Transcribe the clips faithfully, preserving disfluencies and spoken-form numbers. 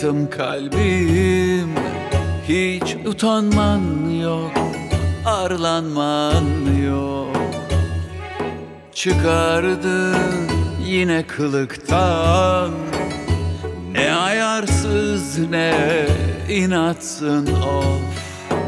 Yaktım kalbim, hiç utanman yok, arlanman yok. Çıkardın yine kılıktan, ne ayarsız ne inatsın of.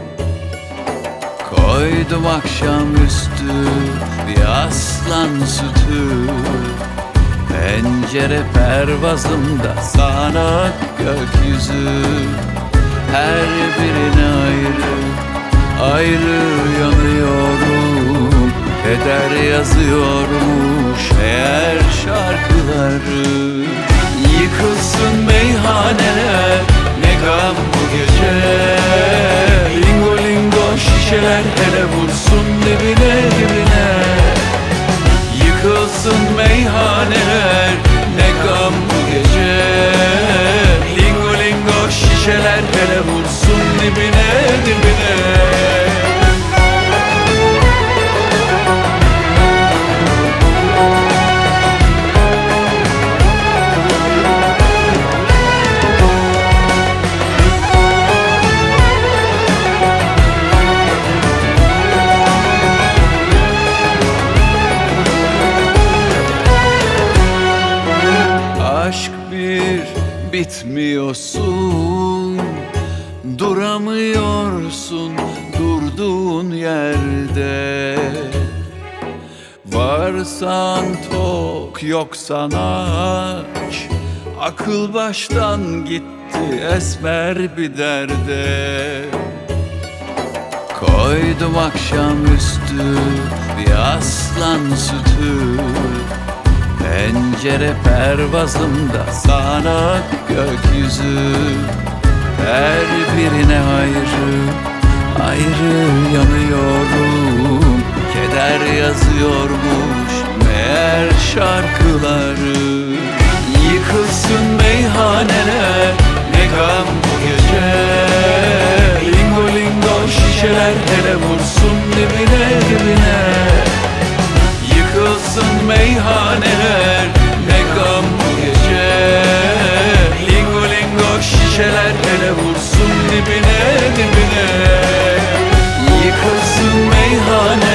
Koydum akşamüstü bir aslan sütü, pencere pervazımda sana gökyüzü. Her birine ayrı ayrı yanıyorum, keder yazıyormuş eğer şarkıları. Yıkılsın meyhaneler, ne gam bu gece. Lingo lingo şişeler hele vursun dibine dibine. Yıkılsın meyhaneler, ne gam bu gece. Lingo lingo şişeler hele vursun dibine dibine. Aşk bir bitmiyorsun, duramıyorsun durduğun yerde. Varsan tok yoksan aç, akıl baştan gitti esmer bir derde. Koydum akşamüstü bir aslan sütü, pencere pervazımda sana gökyüzü. Her birine ayrı ayrı yanıyorum, keder yazıyormuş meğer şarkıları. Yıkılsın meyhaneler, ne gam bu gece. Lingo lingo şişeler hele vursun dibine dibine. Yıkılsın meyhaneler, ne gam bu gece. Lingo lingo şişeler hele vursun dibine dibine. Yıkılsın meyhaneler,